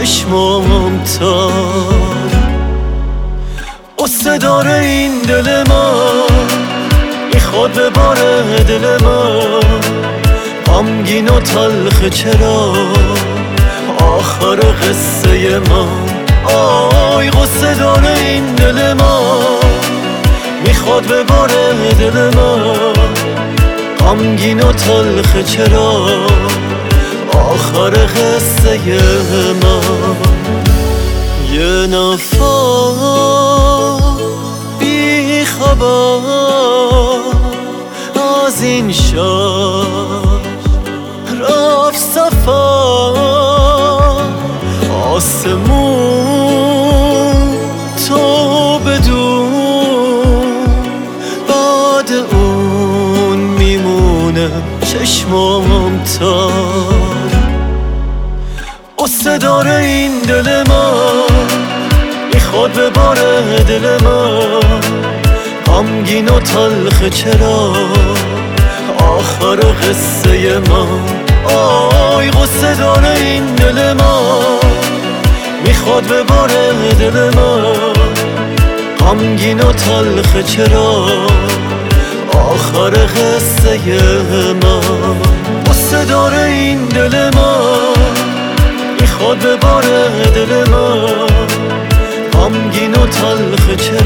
چشمام تا قصه داره این دل ما، میخواد بباره دل ما، غمگین و تلخ چرا آخر قصه ما. آی قصه داره این دل ما، میخواد بباره دل ما، غمگین و تلخ چرا آخر قصه ما. یه نفر بی خبر از این شهر رفت سفر، آسمون تو بدون، بعد اون میمونه چشمام تا قصه داره این دل ما، میخواد بباره دل ما، غمگین و تلخ چرا آخر قصه ما. آی قصه داره این دل ما، میخواد بباره دل ما، غمگین و تلخ چرا آخر قصه ما. قصه داره این دل ما، میخواد بباره دل ما، غمگین و تلخ چرا